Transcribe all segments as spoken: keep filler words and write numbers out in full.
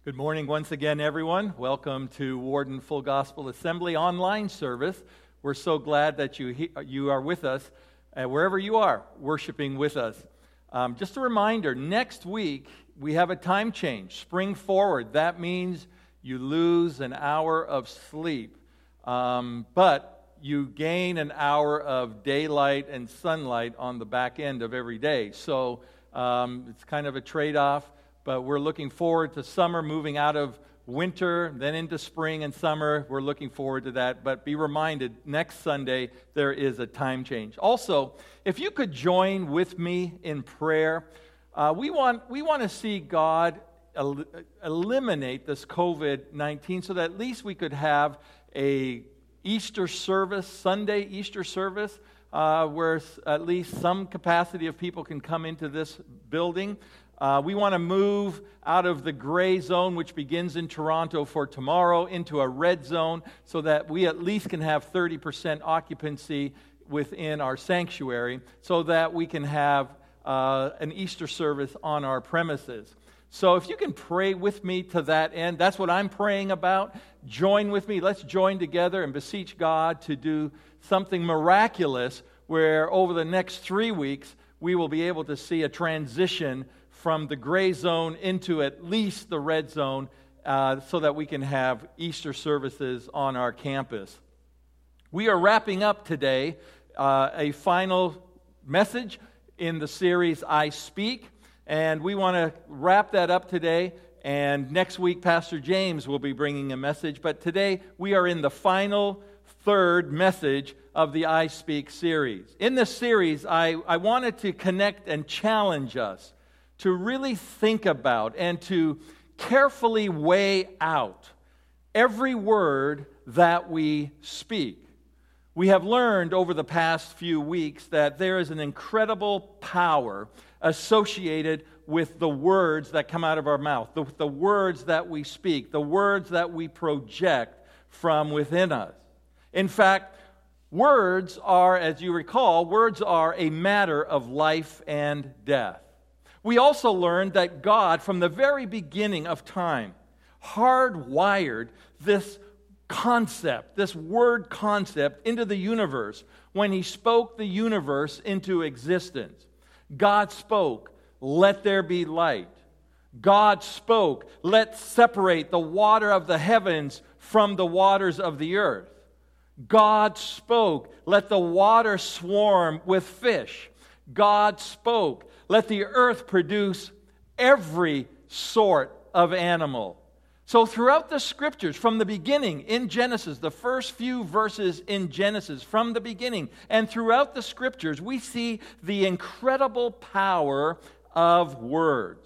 Good morning once again, everyone. Welcome to Warden Full Gospel Assembly online service. We're so glad that you he- you are with us, uh, wherever you are, worshiping with us. Um, just a reminder, next week we have a time change, spring forward. That means you lose an hour of sleep, um, but you gain an hour of daylight and sunlight on the back end of every day. So um, it's kind of a trade-off. But we're looking forward to summer, moving out of winter, then into spring and summer. We're looking forward to that. But be reminded, next Sunday, there is a time change. Also, if you could join with me in prayer, uh, we want we want to see God el- eliminate this covid nineteen so that at least we could have a Easter service, Sunday Easter service, uh, where at least some capacity of people can come into this building. Uh, we want to move out of the gray zone, which begins in Toronto for tomorrow, into a red zone so that we at least can have thirty percent occupancy within our sanctuary so that we can have uh, an Easter service on our premises. So if you can pray with me to that end, that's what I'm praying about. Join with me. Let's join together and beseech God to do something miraculous where over the next three weeks we will be able to see a transition from the gray zone into at least the red zone uh, so that we can have Easter services on our campus. We are wrapping up today uh, a final message in the series, I Speak, and we want to wrap that up today, and next week Pastor James will be bringing a message, but today we are in the final third message of the I Speak series. In this series, I, I wanted to connect and challenge us to really think about and to carefully weigh out every word that we speak. We have learned over the past few weeks that there is an incredible power associated with the words that come out of our mouth, the, the words that we speak, the words that we project from within us. In fact, words are, as you recall, words are a matter of life and death. We also learned that God, from the very beginning of time, hardwired this concept, this word concept, into the universe when He spoke the universe into existence. God spoke, "Let there be light." God spoke, "Let's separate the water of the heavens from the waters of the earth." God spoke, "Let the water swarm with fish." God spoke, "Let the earth produce every sort of animal." So throughout the Scriptures, from the beginning in Genesis, the first few verses in Genesis, from the beginning, and throughout the Scriptures, we see the incredible power of words.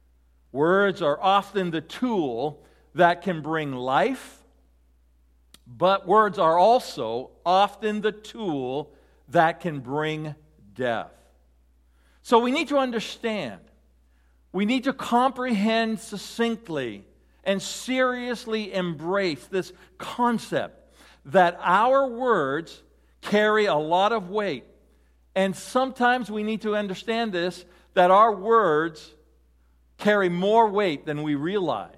Words are often the tool that can bring life, but words are also often the tool that can bring death. So we need to understand, we need to comprehend succinctly and seriously embrace this concept that our words carry a lot of weight. And sometimes we need to understand this, that our words carry more weight than we realize.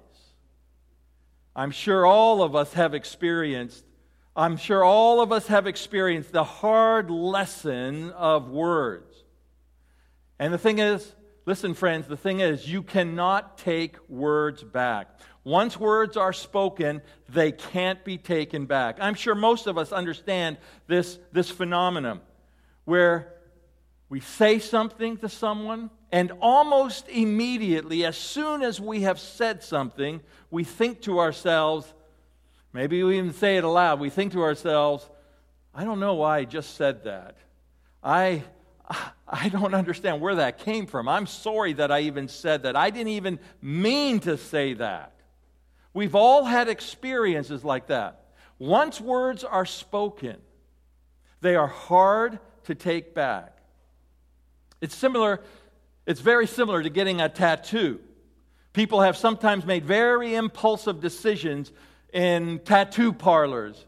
I'm sure all of us have experienced, I'm sure all of us have experienced the hard lesson of words. And the thing is, listen friends, the thing is, you cannot take words back. Once words are spoken, they can't be taken back. I'm sure most of us understand this, this phenomenon where we say something to someone, and almost immediately, as soon as we have said something, we think to ourselves, maybe we even say it aloud, we think to ourselves, I don't know why I just said that. I... I don't understand where that came from. I'm sorry that I even said that. I didn't even mean to say that. We've all had experiences like that. Once words are spoken, they are hard to take back. It's similar, it's very similar to getting a tattoo. People have sometimes made very impulsive decisions in tattoo parlors.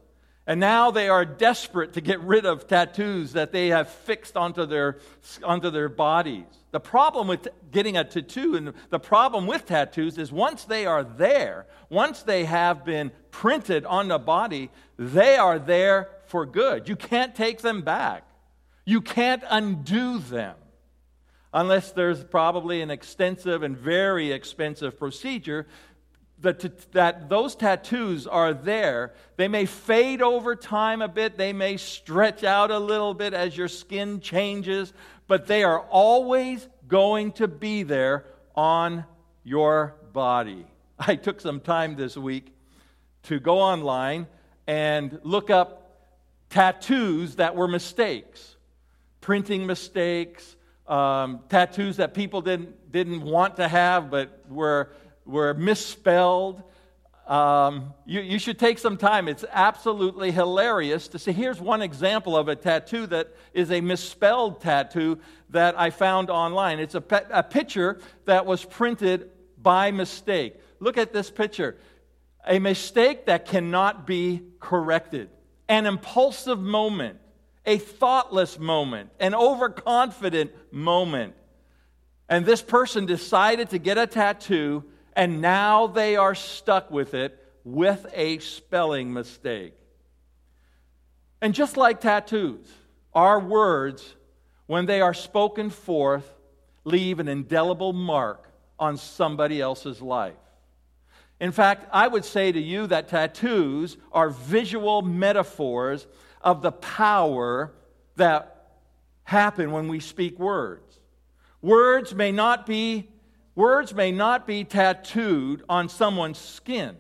And now they are desperate to get rid of tattoos that they have fixed onto their, onto their bodies. The problem with getting a tattoo and the problem with tattoos is once they are there, once they have been printed on the body, they are there for good. You can't take them back. You can't undo them unless there's probably an extensive and very expensive procedure. That, that those tattoos are there. They may fade over time a bit. They may stretch out a little bit as your skin changes. But they are always going to be there on your body. I took some time this week to go online and look up tattoos that were mistakes. Printing mistakes. Um, tattoos that people didn't, didn't want to have but were... were misspelled. Um, you, you should take some time. It's absolutely hilarious to see. Here's one example of a tattoo that is a misspelled tattoo that I found online. It's a, pe- a picture that was printed by mistake. Look at this picture. A mistake that cannot be corrected. An impulsive moment. A thoughtless moment. An overconfident moment. And this person decided to get a tattoo, and now they are stuck with it with a spelling mistake. And just like tattoos, our words, when they are spoken forth, leave an indelible mark on somebody else's life. In fact, I would say to you that tattoos are visual metaphors of the power that happen when we speak words. Words may not be Words may not be tattooed on someone's skin.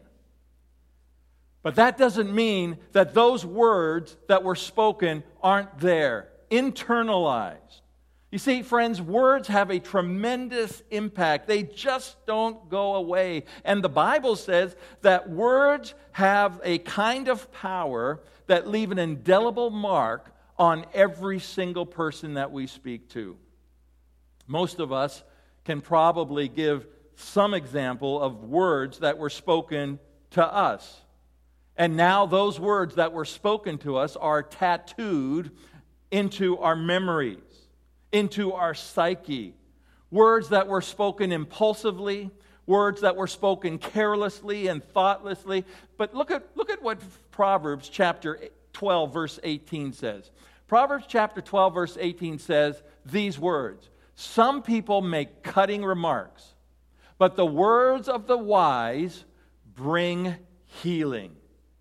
But that doesn't mean that those words that were spoken aren't there, internalized. You see, friends, words have a tremendous impact. They just don't go away. And the Bible says that words have a kind of power that leave an indelible mark on every single person that we speak to. Most of us can probably give some example of words that were spoken to us. And now those words that were spoken to us are tattooed into our memories, into our psyche. Words that were spoken impulsively, words that were spoken carelessly and thoughtlessly. But look at, look at what Proverbs chapter twelve, verse eighteen says. Proverbs chapter twelve, verse eighteen says these words. Some people make cutting remarks, but the words of the wise bring healing.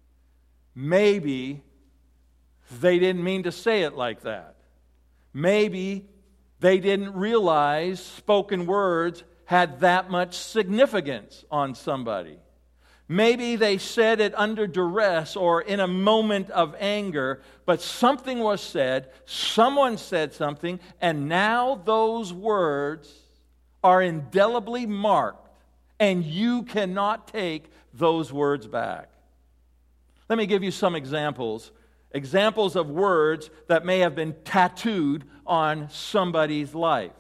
Maybe they didn't mean to say it like that. Maybe they didn't realize spoken words had that much significance on somebody. Maybe they said it under duress or in a moment of anger, but something was said, someone said something, and now those words are indelibly marked, and you cannot take those words back. Let me give you some examples. Examples of words that may have been tattooed on somebody's life.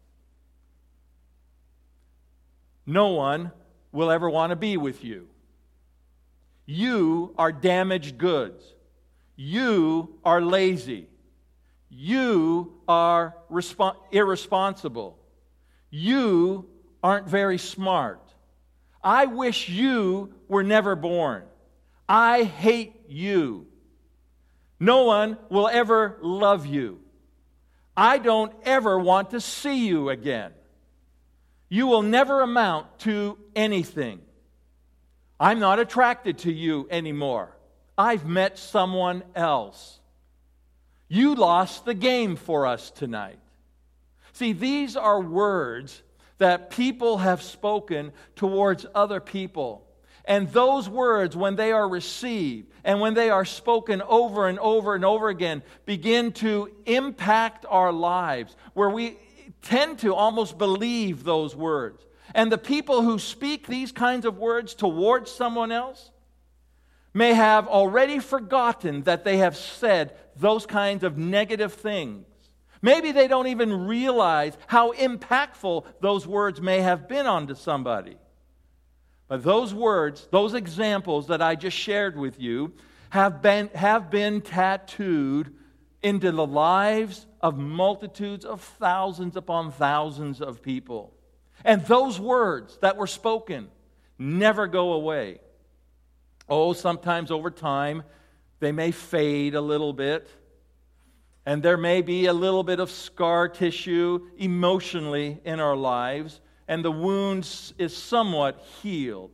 No one will ever want to be with you. You are damaged goods. You are lazy. You are respo- irresponsible. You aren't very smart. I wish you were never born. I hate you. No one will ever love you. I don't ever want to see you again. You will never amount to anything. I'm not attracted to you anymore. I've met someone else. You lost the game for us tonight. See, these are words that people have spoken towards other people. And those words, when they are received and when they are spoken over and over and over again, begin to impact our lives, where we tend to almost believe those words. And the people who speak these kinds of words towards someone else may have already forgotten that they have said those kinds of negative things. Maybe they don't even realize how impactful those words may have been onto somebody. But those words, those examples that I just shared with you, have been, have been tattooed into the lives of multitudes of thousands upon thousands of people. And those words that were spoken never go away. Oh, sometimes over time, they may fade a little bit. And there may be a little bit of scar tissue emotionally in our lives. And the wound is somewhat healed.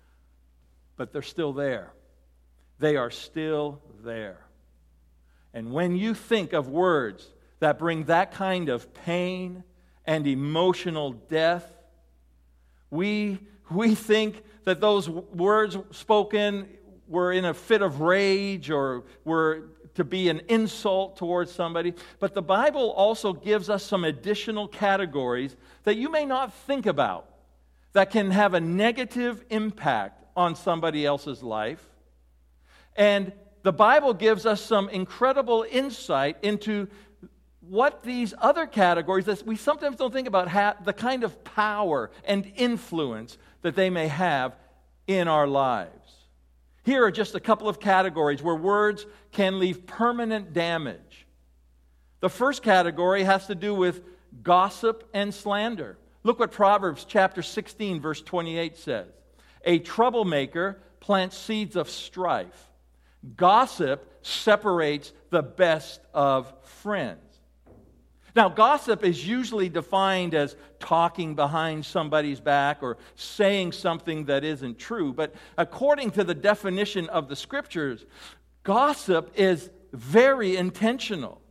But they're still there. They are still there. And when you think of words that bring that kind of pain and emotional death, we, we think that those words spoken were in a fit of rage or were to be an insult towards somebody. But the Bible also gives us some additional categories that you may not think about that can have a negative impact on somebody else's life. And the Bible gives us some incredible insight into what these other categories that we sometimes don't think about, have the kind of power and influence that they may have in our lives. Here are just a couple of categories where words can leave permanent damage. The first category has to do with gossip and slander. Look what Proverbs chapter sixteen, verse twenty-eight says. A troublemaker plants seeds of strife. Gossip separates the best of friends. Now, gossip is usually defined as talking behind somebody's back or saying something that isn't true. But according to the definition of the Scriptures, gossip is very intentional.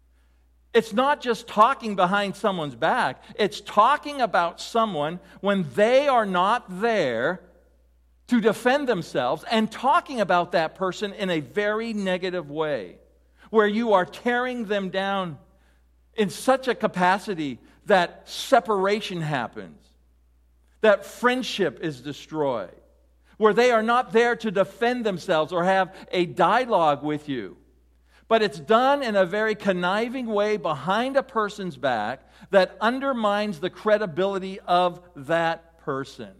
It's not just talking behind someone's back. It's talking about someone when they are not there to defend themselves and talking about that person in a very negative way, where you are tearing them down in such a capacity that separation happens, that friendship is destroyed, where they are not there to defend themselves or have a dialogue with you. But it's done in a very conniving way behind a person's back that undermines the credibility of that person.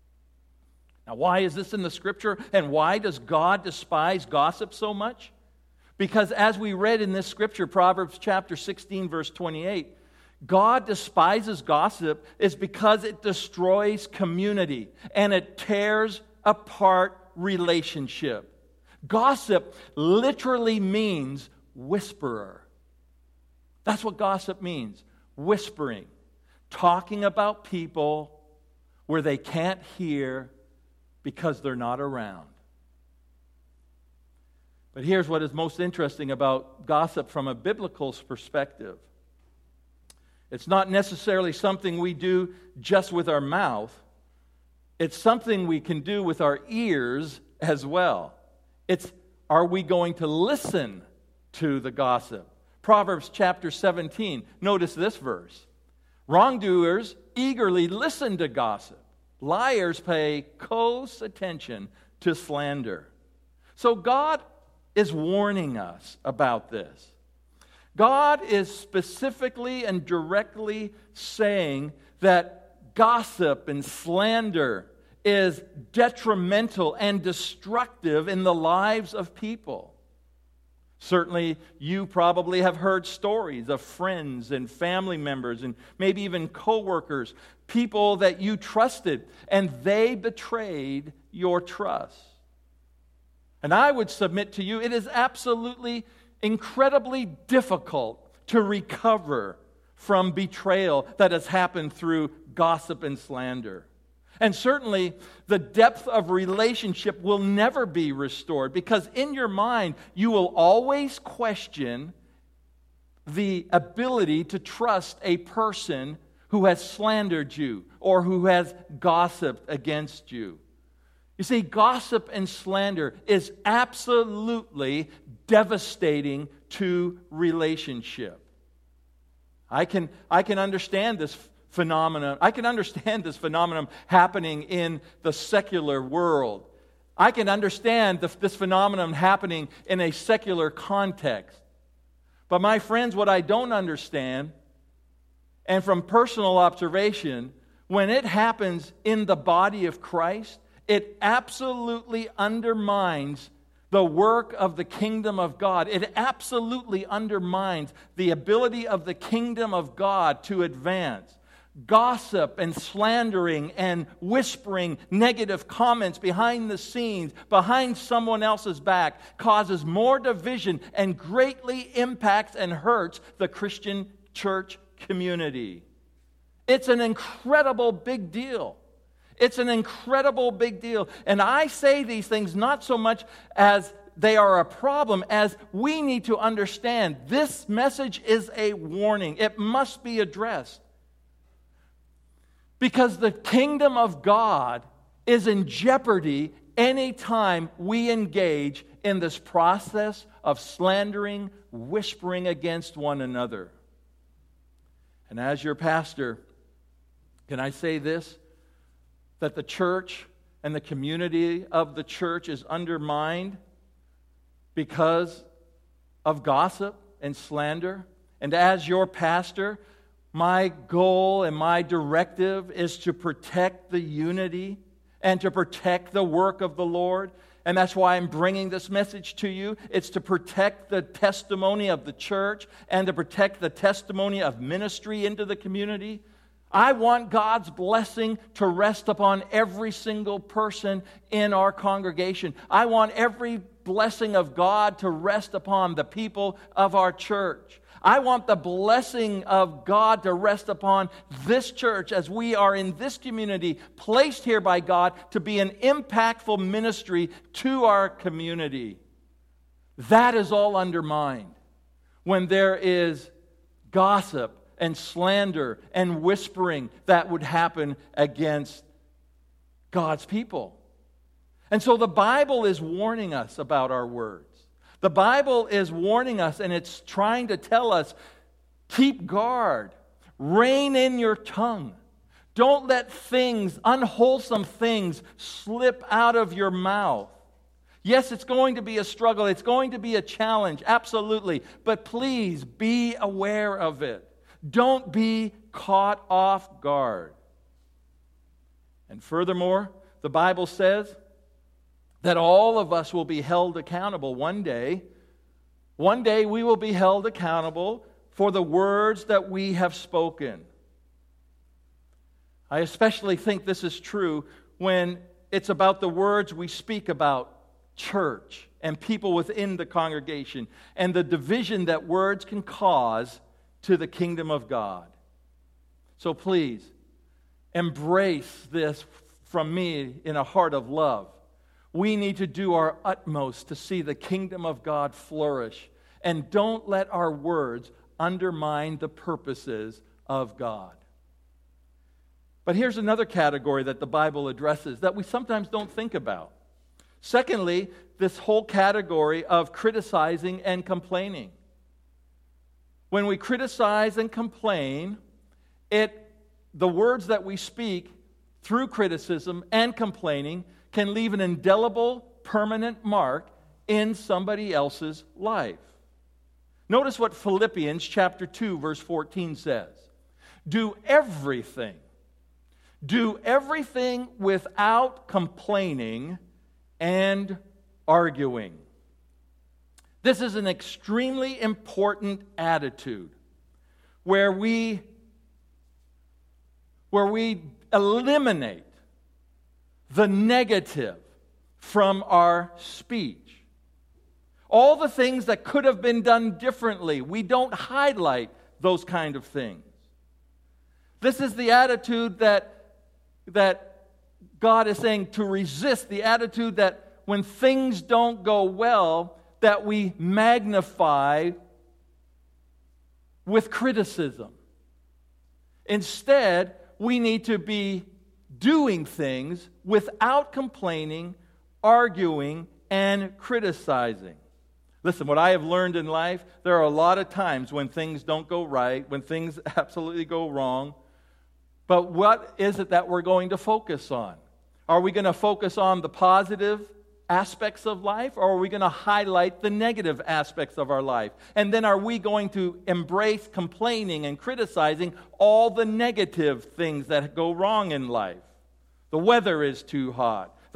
Now, why is this in the Scripture, and why does God despise gossip so much? Because as we read in this Scripture, Proverbs chapter sixteen, verse twenty-eight, God despises gossip is because it destroys community and it tears apart relationship. Gossip literally means whisperer. That's what gossip means, whispering, talking about people where they can't hear because they're not around. But here's what is most interesting about gossip from a biblical perspective. It's not necessarily something we do just with our mouth. It's something we can do with our ears as well. It's, are we going to listen to the gossip? Proverbs chapter seventeen, notice this verse. Wrongdoers eagerly listen to gossip. Liars pay close attention to slander. So God is warning us about this. God is specifically and directly saying that gossip and slander is detrimental and destructive in the lives of people. Certainly, you probably have heard stories of friends and family members and maybe even coworkers, people that you trusted, and they betrayed your trust. And I would submit to you, it is absolutely incredibly difficult to recover from betrayal that has happened through gossip and slander. And certainly, the depth of relationship will never be restored because in your mind, you will always question the ability to trust a person who has slandered you or who has gossiped against you. You see, gossip and slander is absolutely devastating to relationship. I can, I can understand this phenomenon. I can understand this phenomenon happening in the secular world. I can understand the, this phenomenon happening in a secular context. But my friends, what I don't understand, and from personal observation, when it happens in the body of Christ, it absolutely undermines the work of the kingdom of God. It absolutely undermines the ability of the kingdom of God to advance. Gossip and slandering and whispering negative comments behind the scenes, behind someone else's back, causes more division and greatly impacts and hurts the Christian church community. It's an incredible big deal. It's an incredible big deal. And I say these things not so much as they are a problem, as we need to understand this message is a warning. It must be addressed. Because the kingdom of God is in jeopardy anytime we engage in this process of slandering, whispering against one another. And as your pastor, can I say this? That the church and the community of the church is undermined because of gossip and slander. And as your pastor, my goal and my directive is to protect the unity and to protect the work of the Lord. And that's why I'm bringing this message to you. It's to protect the testimony of the church and to protect the testimony of ministry into the community. I want God's blessing to rest upon every single person in our congregation. I want every blessing of God to rest upon the people of our church. I want the blessing of God to rest upon this church as we are in this community, placed here by God to be an impactful ministry to our community. That is all undermined when there is gossip and slander and whispering that would happen against God's people. And so the Bible is warning us about our words. The Bible is warning us, and it's trying to tell us, keep guard, rein in your tongue. Don't let things, unwholesome things, slip out of your mouth. Yes, it's going to be a struggle. It's going to be a challenge, absolutely. But please be aware of it. Don't be caught off guard. And furthermore, the Bible says that all of us will be held accountable one day. One day we will be held accountable for the words that we have spoken. I especially think this is true when it's about the words we speak about church and people within the congregation and the division that words can cause to the kingdom of God. So please, embrace this from me in a heart of love. We need to do our utmost to see the kingdom of God flourish. And don't let our words undermine the purposes of God. But here's another category that the Bible addresses that we sometimes don't think about. Secondly, this whole category of criticizing and complaining. When we criticize and complain, it the words that we speak through criticism and complaining can leave an indelible, permanent mark in somebody else's life. Notice what Philippians chapter two, verse fourteen says. Do everything, do everything without complaining and arguing. This is an extremely important attitude where we, where we eliminate the negative from our speech. All the things that could have been done differently, we don't highlight those kind of things. This is the attitude that, that God is saying to resist, the attitude that when things don't go well, that we magnify with criticism. Instead, we need to be doing things without complaining, arguing, and criticizing. Listen, what I have learned in life, there are a lot of times when things don't go right, when things absolutely go wrong. But what is it that we're going to focus on? Are we going to focus on the positive aspects of life, or are we going to highlight the negative aspects of our life? And then are we going to embrace complaining and criticizing all the negative things that go wrong in life? The weather is too hot.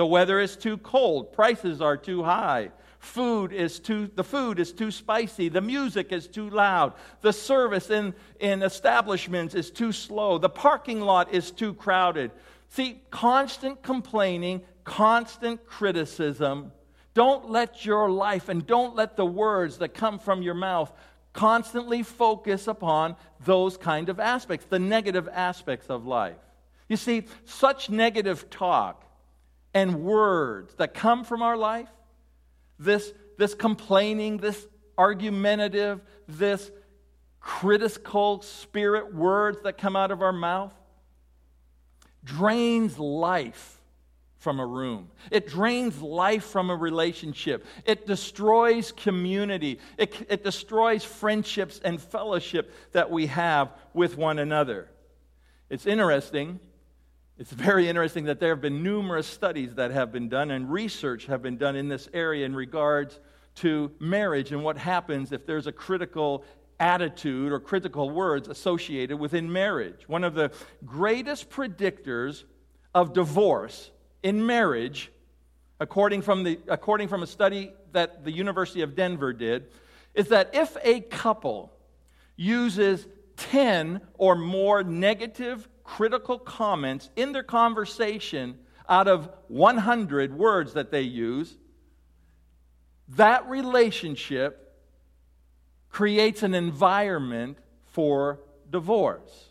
The weather is too cold. Prices are too high. Food is too, the food is too spicy. The music is too loud. The service in, in establishments is too slow. The parking lot is too crowded. See, constant complaining, constant criticism. Don't let your life and don't let the words that come from your mouth constantly focus upon those kind of aspects, the negative aspects of life. You see, such negative talk and words that come from our life, this, this complaining, this argumentative, this critical spirit words that come out of our mouth, drains life from a room. It drains life from a relationship. It destroys community. It, it destroys friendships and fellowship that we have with one another. It's interesting. It's very interesting that there have been numerous studies that have been done and research have been done in this area in regards to marriage and what happens if there's a critical attitude or critical words associated within marriage. One of the greatest predictors of divorce in marriage, according from the according from a study that the University of Denver did, is that if a couple uses ten or more negative critical comments in their conversation out of one hundred words that they use, that relationship creates an environment for divorce.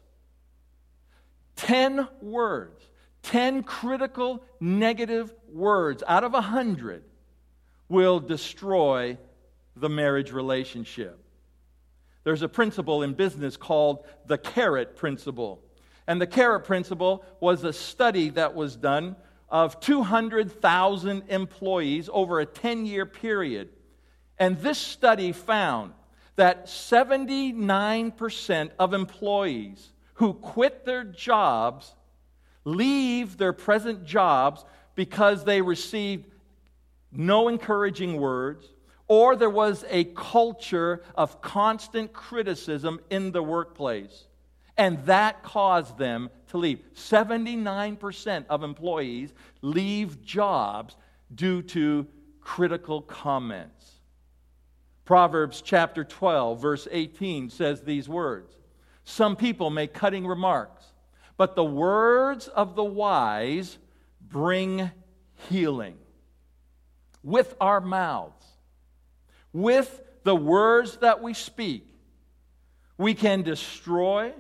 Ten words, ten critical negative words out of a hundred will destroy the marriage relationship. There's a principle in business called the carrot principle. And the carrot principle was a study that was done of two hundred thousand employees over a ten-year period. And this study found that seventy-nine percent of employees who quit their jobs leave their present jobs because they received no encouraging words, or there was a culture of constant criticism in the workplace. And that caused them to leave. seventy-nine percent of employees leave jobs due to critical comments. Proverbs chapter twelve, verse eighteen says these words. Some people make cutting remarks, but the words of the wise bring healing. With our mouths, with the words that we speak, we can destroy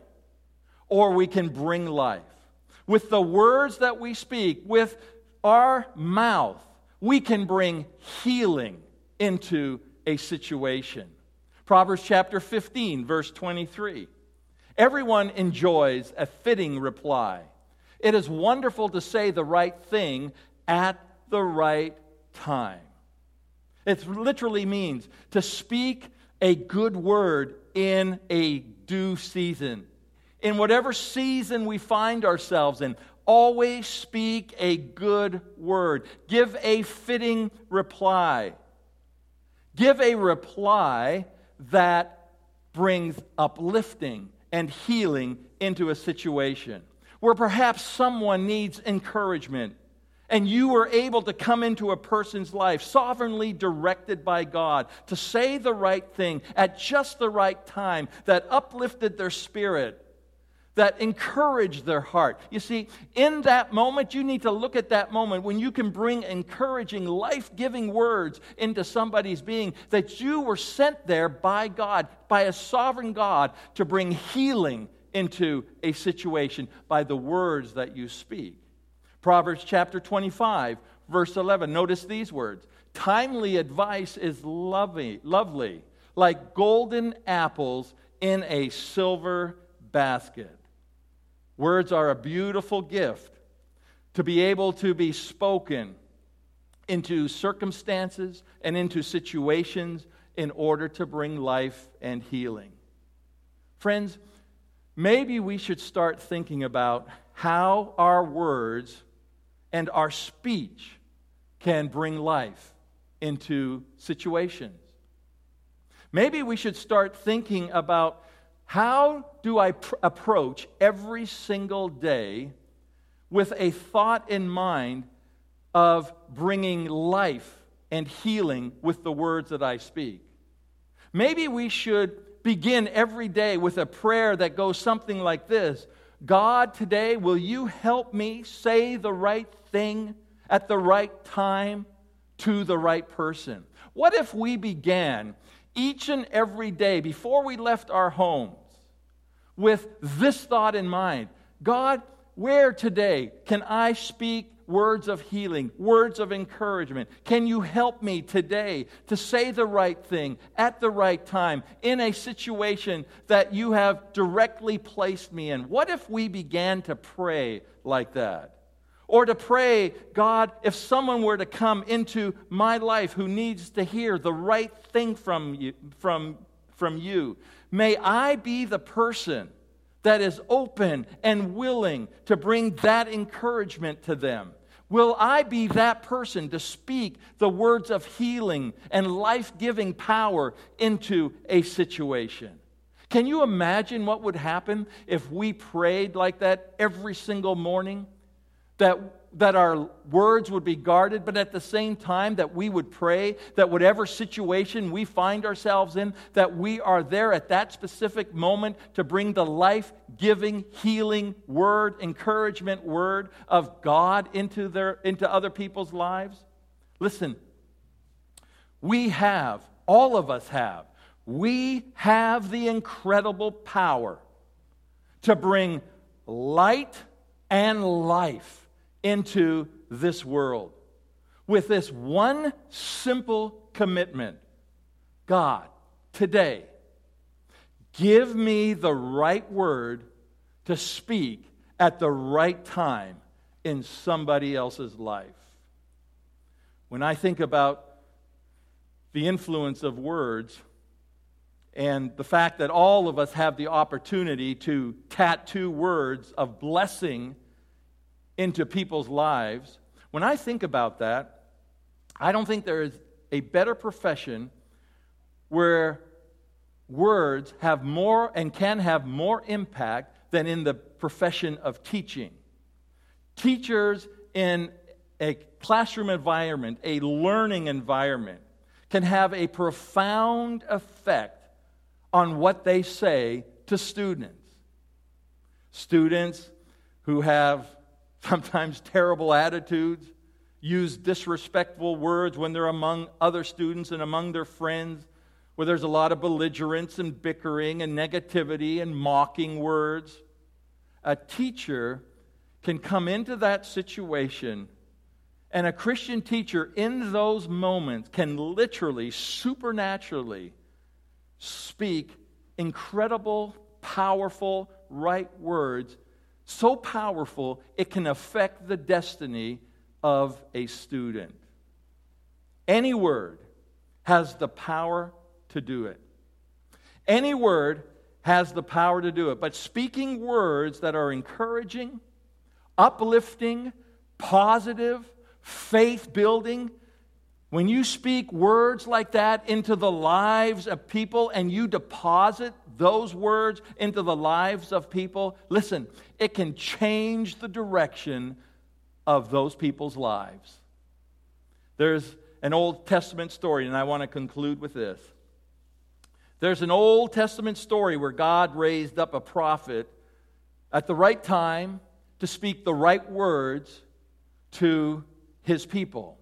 or we can bring life. With the words that we speak, with our mouth, we can bring healing into a situation. Proverbs chapter fifteen, verse twenty-three. Everyone enjoys a fitting reply. It is wonderful to say the right thing at the right time. It literally means to speak a good word in a due season. In whatever season we find ourselves in, always speak a good word. Give a fitting reply. Give a reply that brings uplifting and healing into a situation. Where perhaps someone needs encouragement, and you were able to come into a person's life, sovereignly directed by God, to say the right thing at just the right time that uplifted their spirit, that encouraged their heart. You see, in that moment, you need to look at that moment when you can bring encouraging, life-giving words into somebody's being, that you were sent there by God, by a sovereign God, to bring healing into a situation by the words that you speak. Proverbs chapter twenty-five, verse eleven. Notice these words. Timely advice is lovely, lovely, like golden apples in a silver basket. Words are a beautiful gift to be able to be spoken into circumstances and into situations in order to bring life and healing. Friends, maybe we should start thinking about how our words and our speech can bring life into situations. Maybe we should start thinking about how do I pr- approach every single day with a thought in mind of bringing life and healing with the words that I speak. Maybe we should begin every day with a prayer that goes something like this: God, today, will you help me say the right thing at the right time to the right person? What if we began each and every day before we left our homes with this thought in mind: God, where today can I speak words of healing, words of encouragement? Can you help me today to say the right thing at the right time in a situation that you have directly placed me in? What if we began to pray like that? Or to pray, God, if someone were to come into my life who needs to hear the right thing from you, from, from you, may I be the person that is open and willing to bring that encouragement to them. Will I be that person to speak the words of healing and life-giving power into a situation? Can you imagine what would happen if we prayed like that every single morning? That, that our words would be guarded, but at the same time that we would pray that whatever situation we find ourselves in, that we are there at that specific moment to bring the life-giving, healing word, encouragement word of God into their into other people's lives? Listen, we have, all of us have, we have the incredible power to bring light and life into this world with this one simple commitment: God, today, give me the right word to speak at the right time in somebody else's life. When I think about the influence of words and the fact that all of us have the opportunity to tattoo words of blessing into people's lives, when I think about that, I don't think there is a better profession where words have more and can have more impact than in the profession of teaching. Teachers in a classroom environment, a learning environment, can have a profound effect on what they say to students. Students who have sometimes terrible attitudes, use disrespectful words when they're among other students and among their friends, where there's a lot of belligerence and bickering and negativity and mocking words. A teacher can come into that situation, and a Christian teacher in those moments can literally, supernaturally speak incredible, powerful, right words, so powerful it can affect the destiny of a student. Any word has the power to do it. Any word has the power to do it. But speaking words that are encouraging, uplifting, positive, faith-building, when you speak words like that into the lives of people and you deposit those words into the lives of people, listen, it can change the direction of those people's lives. There's an Old Testament story, and I want to conclude with this. There's an Old Testament story where God raised up a prophet at the right time to speak the right words to his people.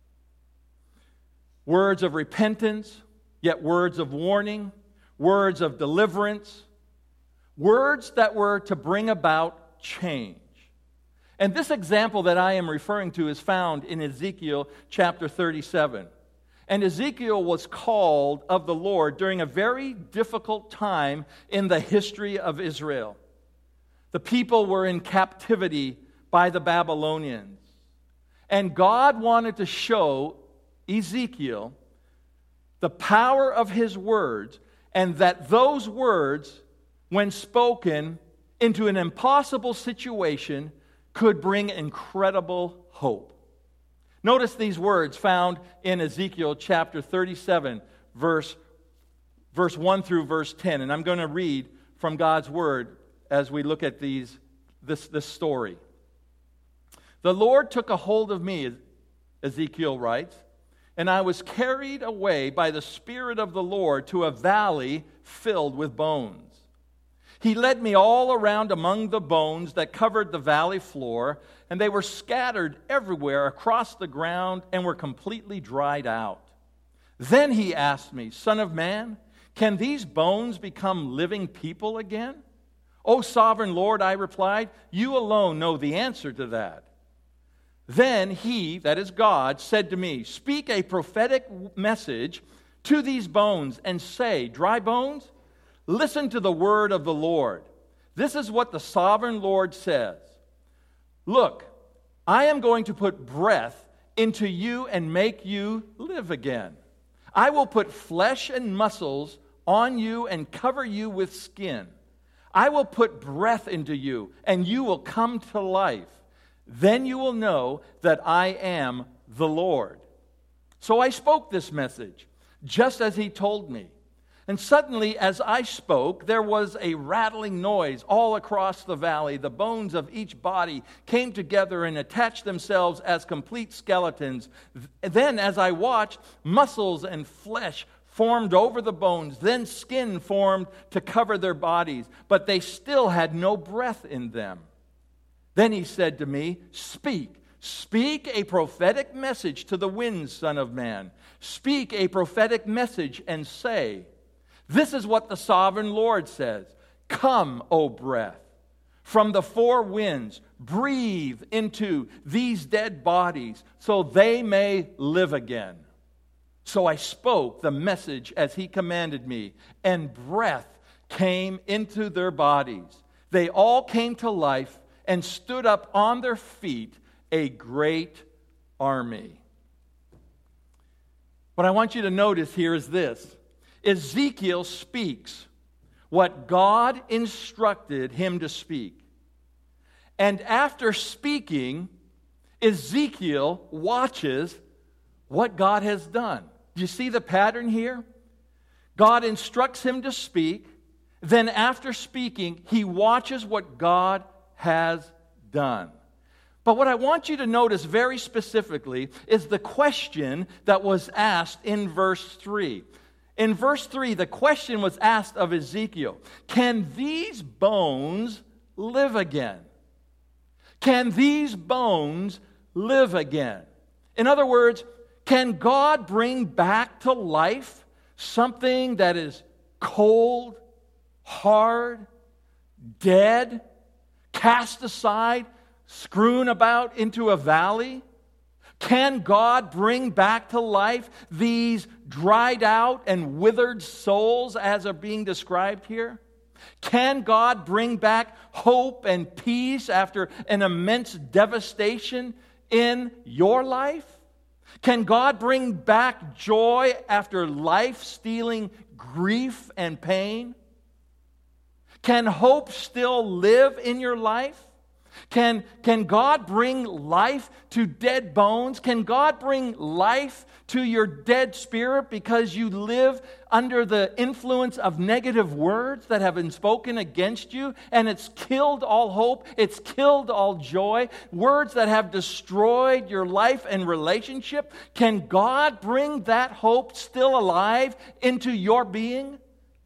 Words of repentance, yet words of warning, words of deliverance, words that were to bring about change. And this example that I am referring to is found in Ezekiel chapter thirty-seven. And Ezekiel was called of the Lord during a very difficult time in the history of Israel. The people were in captivity by the Babylonians. And God wanted to show Ezekiel the power of his words, and that those words, when spoken into an impossible situation, could bring incredible hope. Notice these words found in Ezekiel chapter thirty-seven, verse, verse one through verse ten. And I'm going to read from God's word as we look at these this, this story. The Lord took a hold of me, Ezekiel writes, "And I was carried away by the Spirit of the Lord to a valley filled with bones. He led me all around among the bones that covered the valley floor, and they were scattered everywhere across the ground and were completely dried out. Then he asked me, 'Son of man, can these bones become living people again?' 'O sovereign Lord,' I replied, 'you alone know the answer to that.' Then he," that is God, "said to me, 'Speak a prophetic message to these bones and say, dry bones, listen to the word of the Lord. This is what the sovereign Lord says. Look, I am going to put breath into you and make you live again. I will put flesh and muscles on you and cover you with skin. I will put breath into you and you will come to life. Then you will know that I am the Lord.' So I spoke this message, just as he told me. And suddenly, as I spoke, there was a rattling noise all across the valley. The bones of each body came together and attached themselves as complete skeletons. Then, as I watched, muscles and flesh formed over the bones. Then skin formed to cover their bodies, but they still had no breath in them. Then he said to me, 'Speak, speak a prophetic message to the winds, Son of man. Speak a prophetic message and say, this is what the sovereign Lord says. Come, O breath, from the four winds, breathe into these dead bodies so they may live again.' So I spoke the message as he commanded me, and breath came into their bodies. They all came to life and stood up on their feet, a great army." What I want you to notice here is this. Ezekiel speaks what God instructed him to speak. And after speaking, Ezekiel watches what God has done. Do you see the pattern here? God instructs him to speak. Then after speaking, he watches what God has done. But what I want you to notice very specifically is the question that was asked in verse three. In verse three, the question was asked of Ezekiel, can these bones live again? Can these bones live again? In other words, can God bring back to life something that is cold, hard, dead, cast aside, strewn about into a valley? Can God bring back to life these dried out and withered souls as are being described here? Can God bring back hope and peace after an immense devastation in your life? Can God bring back joy after life-stealing grief and pain? Can hope still live in your life? Can, can God bring life to dead bones? Can God bring life to your dead spirit because you live under the influence of negative words that have been spoken against you, and it's killed all hope, it's killed all joy, words that have destroyed your life and relationship? Can God bring that hope still alive into your being?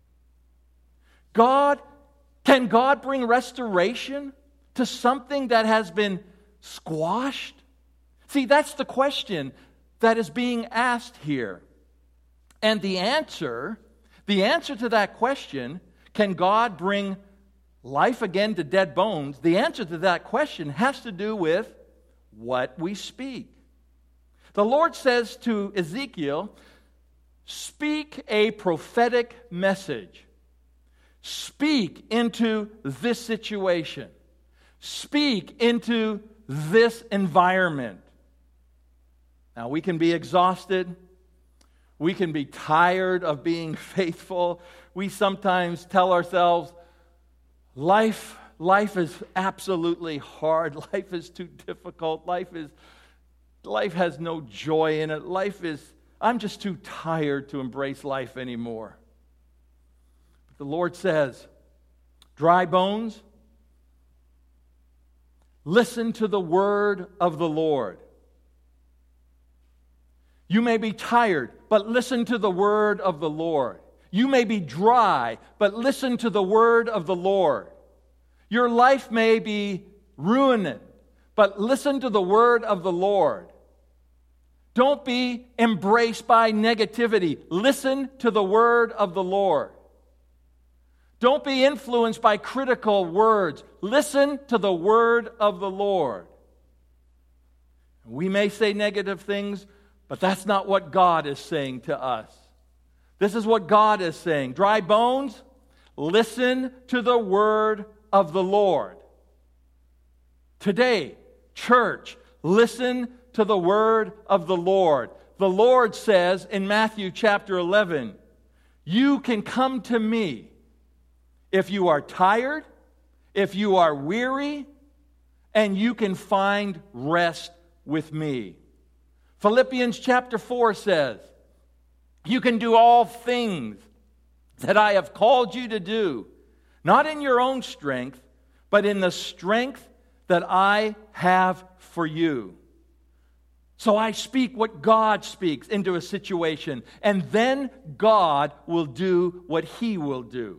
God, can God bring restoration to something that has been squashed? See, that's the question that is being asked here. And the answer, the answer to that question, can God bring life again to dead bones? The answer to that question has to do with what we speak. The Lord says to Ezekiel, speak a prophetic message. Speak into this situation. Speak into this environment. Now, we can be exhausted. We can be tired of being faithful. We sometimes tell ourselves, life, life is absolutely hard. Life is too difficult. Life is, life has no joy in it. Life is, I'm just too tired to embrace life anymore. But the Lord says, dry bones, listen to the word of the Lord. You may be tired, but listen to the word of the Lord. You may be dry, but listen to the word of the Lord. Your life may be ruined, but listen to the word of the Lord. Don't be embraced by negativity. Listen to the word of the Lord. Don't be influenced by critical words. Listen to the word of the Lord. We may say negative things, but that's not what God is saying to us. This is what God is saying. Dry bones, listen to the word of the Lord. Today, church, listen to the word of the Lord. The Lord says in Matthew chapter eleven, you can come to me if you are tired, if you are weary, and you can find rest with me. Philippians chapter four says, you can do all things that I have called you to do, not in your own strength, but in the strength that I have for you. So I speak what God speaks into a situation, and then God will do what He will do.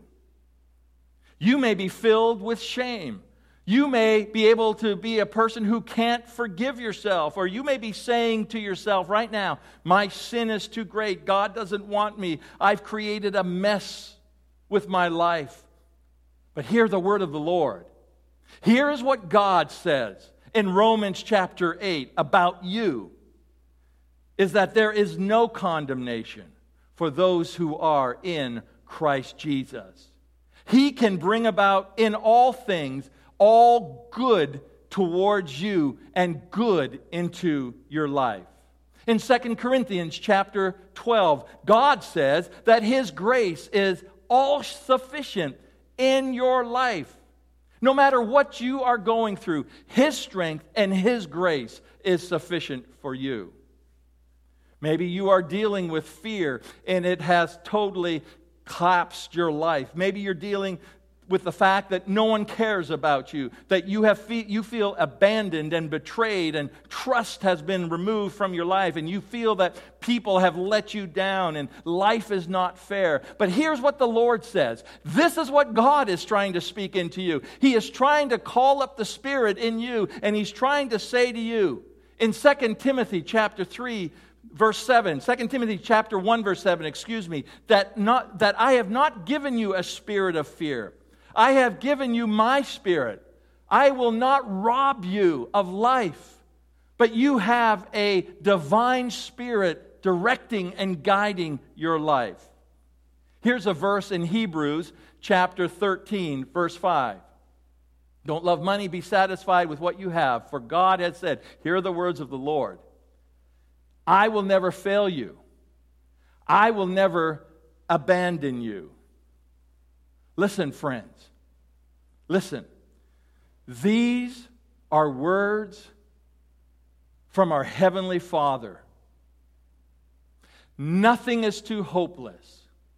You may be filled with shame. You may be able to be a person who can't forgive yourself, or you may be saying to yourself right now, my sin is too great. God doesn't want me. I've created a mess with my life. But hear the word of the Lord. Here is what God says in Romans chapter eight about you, is that there is no condemnation for those who are in Christ Jesus. He can bring about in all things all good towards you and good into your life. In Second Corinthians chapter twelve, God says that His grace is all sufficient in your life. No matter what you are going through, His strength and His grace is sufficient for you. Maybe you are dealing with fear and it has totally collapsed your life. Maybe you're dealing with the fact that no one cares about you, that you have fe- you feel abandoned and betrayed, and trust has been removed from your life, and you feel that people have let you down and life is not fair. But here's what the Lord says. This is what God is trying to speak into you. He is trying to call up the Spirit in you, and He's trying to say to you in Second Timothy chapter three, verse seven, Second Timothy chapter one, verse seven, excuse me, that not that I have not given you a spirit of fear. I have given you my Spirit. I will not rob you of life, but you have a divine Spirit directing and guiding your life. Here's a verse in Hebrews chapter thirteen, verse five. Don't love money, be satisfied with what you have, for God has said, here are the words of the Lord, I will never fail you. I will never abandon you. Listen, friends. Listen. These are words from our Heavenly Father. Nothing is too hopeless.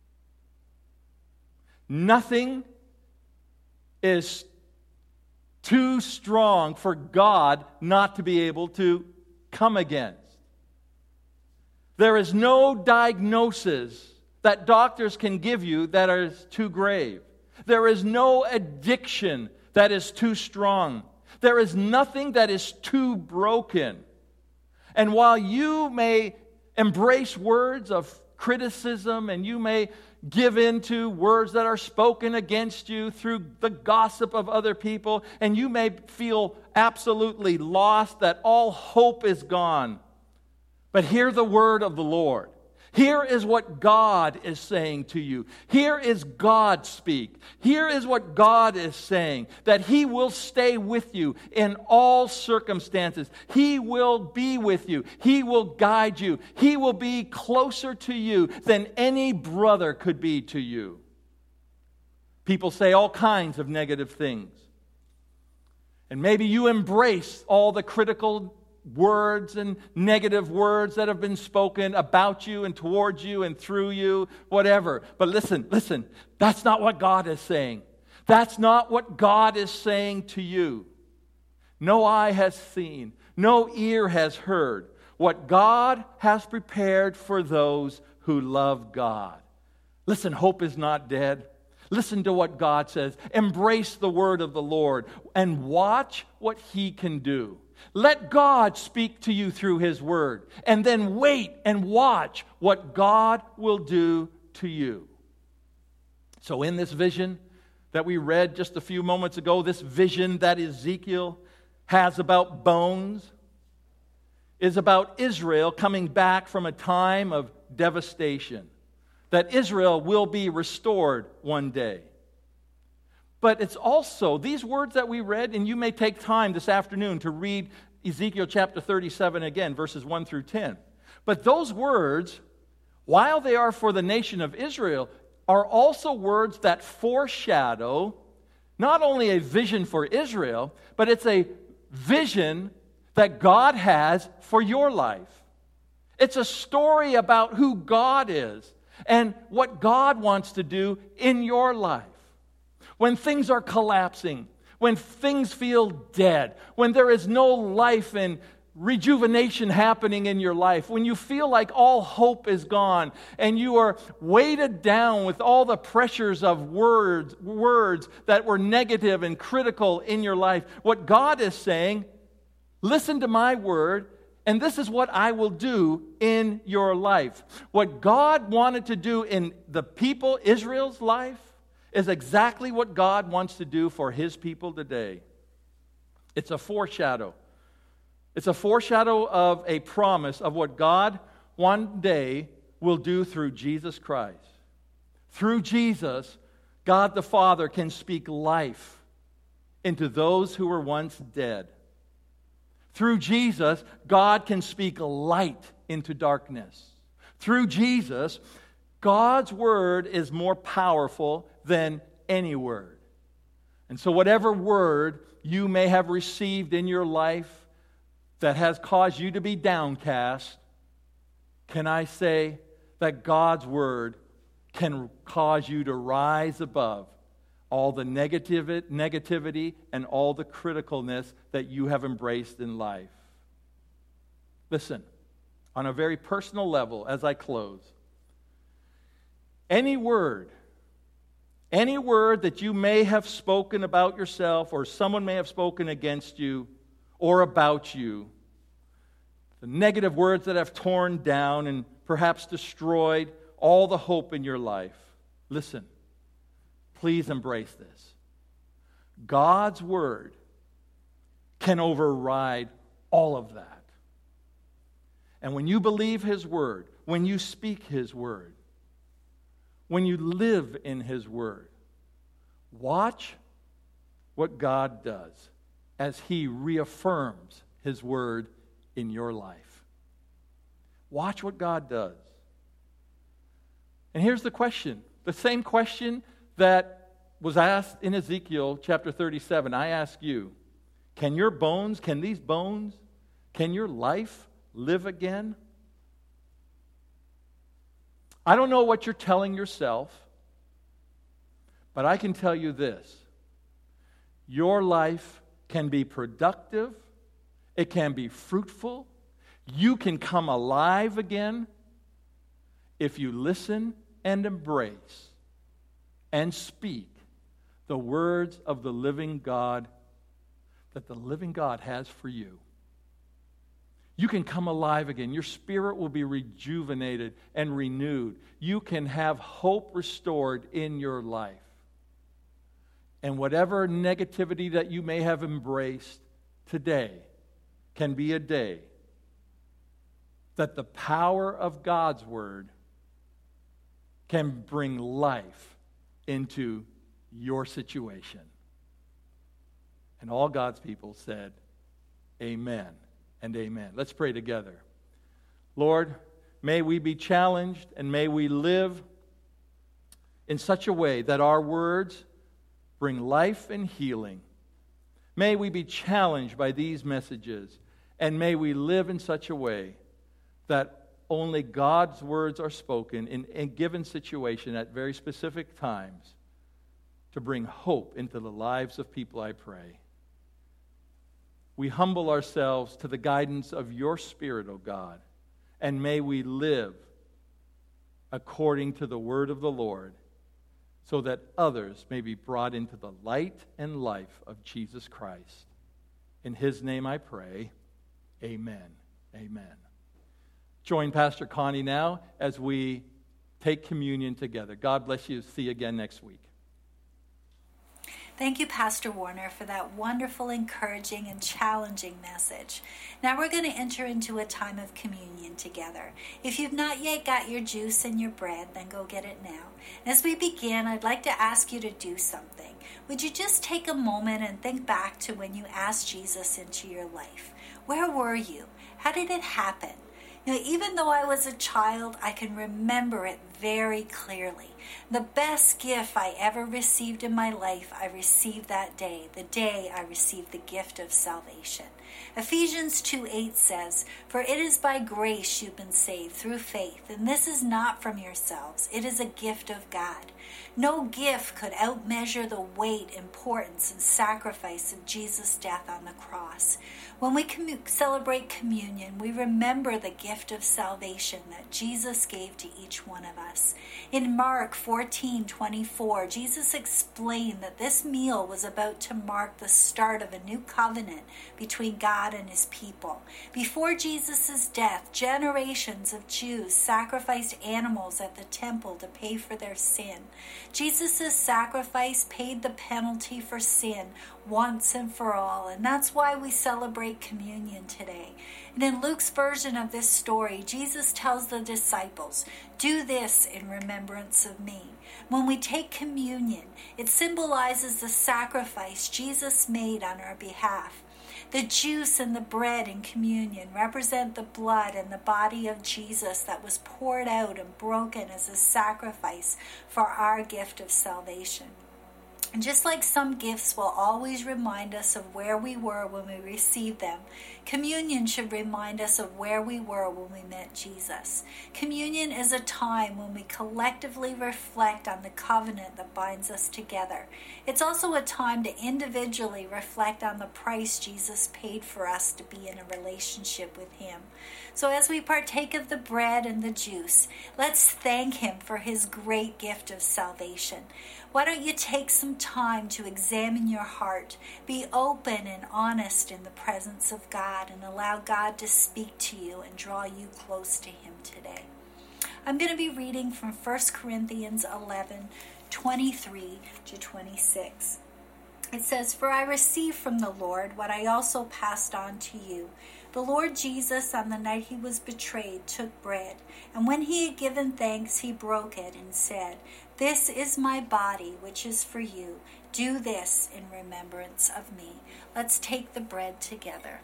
Nothing is too strong for God not to be able to come against. There is no diagnosis that doctors can give you that is too grave. There is no addiction that is too strong. There is nothing that is too broken. And while you may embrace words of criticism and you may give in to words that are spoken against you through the gossip of other people, and you may feel absolutely lost, that all hope is gone, but hear the word of the Lord. Here is what God is saying to you. Here is God speak. Here is what God is saying, that He will stay with you in all circumstances. He will be with you. He will guide you. He will be closer to you than any brother could be to you. People say all kinds of negative things. And maybe you embrace all the critical words and negative words that have been spoken about you and towards you and through you, whatever. But listen, listen, that's not what God is saying. That's not what God is saying to you. No eye has seen, no ear has heard what God has prepared for those who love God. Listen, hope is not dead. Listen to what God says. Embrace the word of the Lord and watch what He can do. Let God speak to you through His word, and then wait and watch what God will do to you. So in this vision that we read just a few moments ago, this vision that Ezekiel has about bones is about Israel coming back from a time of devastation, that Israel will be restored one day. But it's also, these words that we read, and you may take time this afternoon to read Ezekiel chapter thirty-seven again, verses one through ten. But those words, while they are for the nation of Israel, are also words that foreshadow not only a vision for Israel, but it's a vision that God has for your life. It's a story about who God is and what God wants to do in your life. When things are collapsing, when things feel dead, when there is no life and rejuvenation happening in your life, when you feel like all hope is gone and you are weighted down with all the pressures of words, words that were negative and critical in your life, what God is saying, listen to my word, and this is what I will do in your life. What God wanted to do in the people, Israel's life, is exactly what God wants to do for His people today. It's a foreshadow. It's a foreshadow of a promise of what God one day will do through Jesus Christ. Through Jesus, God the Father can speak life into those who were once dead. Through Jesus, God can speak light into darkness. Through Jesus, God's word is more powerful than any word. And so whatever word you may have received in your life that has caused you to be downcast, can I say that God's word can cause you to rise above all the negative, negativity and all the criticalness that you have embraced in life. Listen, on a very personal level as I close, any word, any word that you may have spoken about yourself or someone may have spoken against you or about you, the negative words that have torn down and perhaps destroyed all the hope in your life, listen, please embrace this. God's word can override all of that. And when you believe His word, when you speak His word, when you live in His word, watch what God does as He reaffirms His word in your life. Watch what God does. And here's the question, the same question that was asked in Ezekiel chapter thirty-seven. I ask you, can your bones, can these bones, can your life live again? I don't know what you're telling yourself, but I can tell you this. Your life can be productive. It can be fruitful. You can come alive again if you listen and embrace and speak the words of the living God that the living God has for you. You can come alive again. Your spirit will be rejuvenated and renewed. You can have hope restored in your life. And whatever negativity that you may have embraced today can be a day that the power of God's word can bring life into your situation. And all God's people said, amen and amen. Let's pray together. Lord, may we be challenged and may we live in such a way that our words bring life and healing. May we be challenged by these messages, and may we live in such a way that only God's words are spoken in a given situation at very specific times to bring hope into the lives of people, I pray. We humble ourselves to the guidance of your Spirit, O God, and may we live according to the word of the Lord, so that others may be brought into the light and life of Jesus Christ. In his name I pray, amen. Amen. Join Pastor Connie now as we take communion together. God bless you. See you again next week. Thank you, Pastor Warner, for that wonderful, encouraging, and challenging message. Now we're going to enter into a time of communion together. If you've not yet got your juice and your bread, then go get it now. As we begin, I'd like to ask you to do something. Would you just take a moment and think back to when you asked Jesus into your life? Where were you? How did it happen? You know, even though I was a child, I can remember it very clearly. The best gift I ever received in my life, I received that day, the day I received the gift of salvation. Ephesians two eight says, "For it is by grace you've been saved through faith, and this is not from yourselves. It is a gift of God." No gift could outmeasure the weight, importance, and sacrifice of Jesus' death on the cross. When we commu- celebrate communion, we remember the gift of salvation that Jesus gave to each one of us. In Mark fourteen twenty-four, Jesus explained that this meal was about to mark the start of a new covenant between God and his people. Before Jesus' death, generations of Jews sacrificed animals at the temple to pay for their sin. Jesus' sacrifice paid the penalty for sin once and for all, and that's why we celebrate communion today. And in Luke's version of this story, Jesus tells the disciples, "Do this in remembrance of me." When we take communion, it symbolizes the sacrifice Jesus made on our behalf. The juice and the bread in communion represent the blood and the body of Jesus that was poured out and broken as a sacrifice for our gift of salvation. And just like some gifts will always remind us of where we were when we received them, communion should remind us of where we were when we met Jesus. Communion is a time when we collectively reflect on the covenant that binds us together. It's also a time to individually reflect on the price Jesus paid for us to be in a relationship with him. So as we partake of the bread and the juice, let's thank him for his great gift of salvation. Why don't you take some time to examine your heart, be open and honest in the presence of God, and allow God to speak to you and draw you close to him today. I'm going to be reading from First Corinthians eleven, twenty-three to twenty-six. It says, "For I received from the Lord what I also passed on to you. The Lord Jesus, on the night he was betrayed, took bread, and when he had given thanks, he broke it and said, 'This is my body, which is for you. Do this in remembrance of me.'" Let's take the bread together.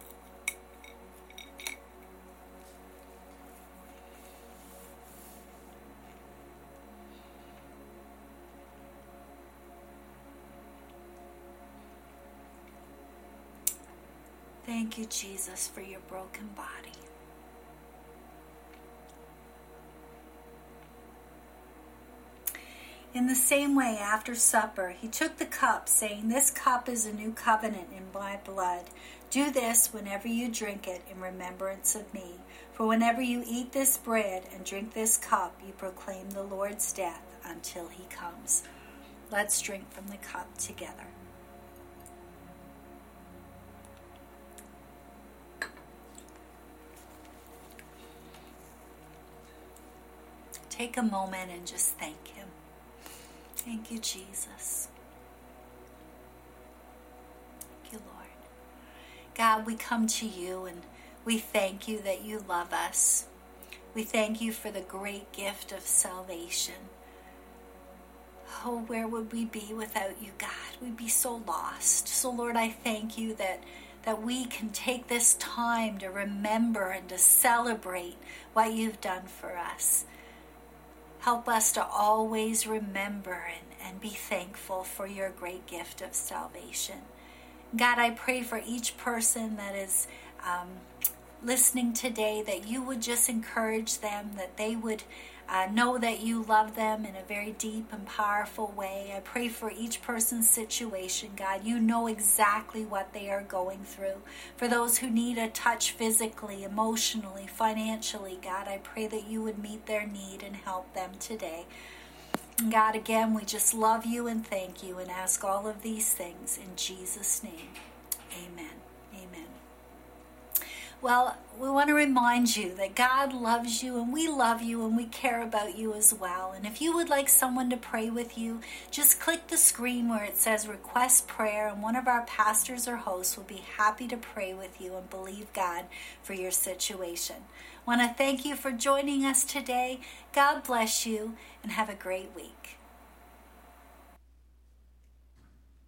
Thank you, Jesus, for your broken body. In the same way, after supper, he took the cup, saying, "This cup is a new covenant in my blood. Do this whenever you drink it in remembrance of me. For whenever you eat this bread and drink this cup, you proclaim the Lord's death until he comes." Let's drink from the cup together. Take a moment and just thank him. Thank you, Jesus. Thank you, Lord. God, we come to you and we thank you that you love us. We thank you for the great gift of salvation. Oh, where would we be without you, God? We'd be so lost. So, Lord, I thank you that that we can take this time to remember and to celebrate what you've done for us. Help us to always remember and, and be thankful for your great gift of salvation. God, I pray for each person that is um, listening today, that you would just encourage them, that they would uh, know that you love them in a very deep and powerful way. I pray for each person's situation, God. You know exactly what they are going through. For those who need a touch physically, emotionally, financially, God, I pray that you would meet their need and help them today. And God, again, we just love you and thank you and ask all of these things in Jesus' name. Amen. Amen. Well, we want to remind you that God loves you and we love you and we care about you as well. And if you would like someone to pray with you, just click the screen where it says request prayer, and one of our pastors or hosts will be happy to pray with you and believe God for your situation. I want to thank you for joining us today. God bless you and have a great week.